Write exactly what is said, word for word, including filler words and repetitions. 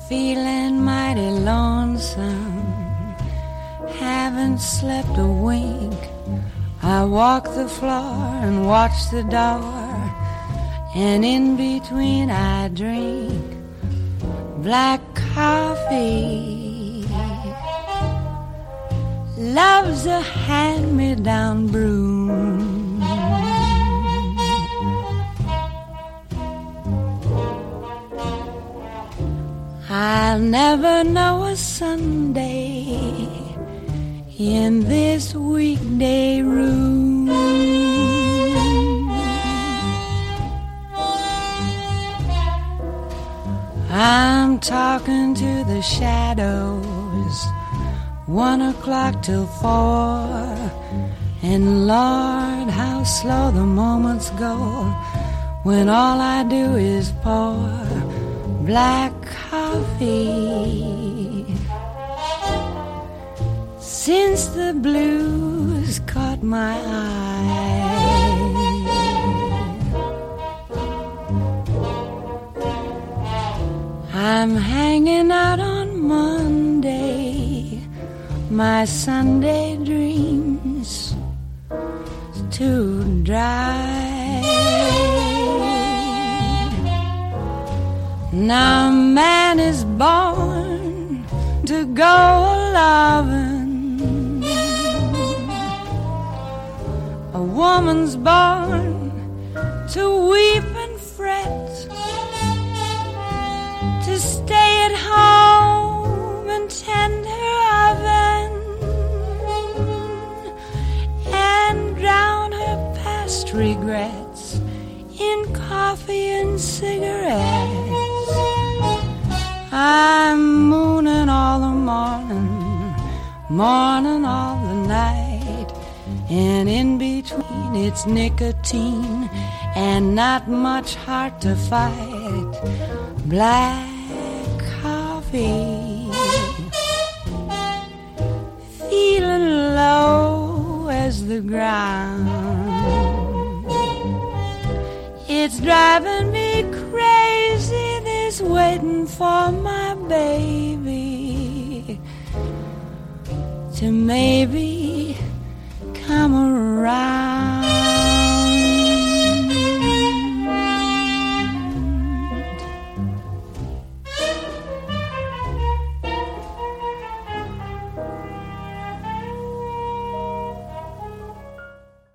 feeling mighty lonesome, haven't slept a wink. I walk the floor and watch the door, and in between I drink black coffee. Love's a hand-me-down broom. I'll never know a Sunday in this weekday room. I'm talking to the shadows, one o'clock till four, and Lord, how slow the moments go when all I do is pour black coffee. Since the blues caught my eye, I'm hanging out on Monday, my Sunday dreams too dry. Now man is born to go a-lovin', a woman's born to weep and fret, to stay at home and tend her oven, and drown her past regrets in coffee and cigarettes. I'm mooning all the morning, morning all the night, and in between it's nicotine and not much heart to fight. Black coffee, feeling low as the ground. It's driving me crazy, this waiting for my baby to maybe come around.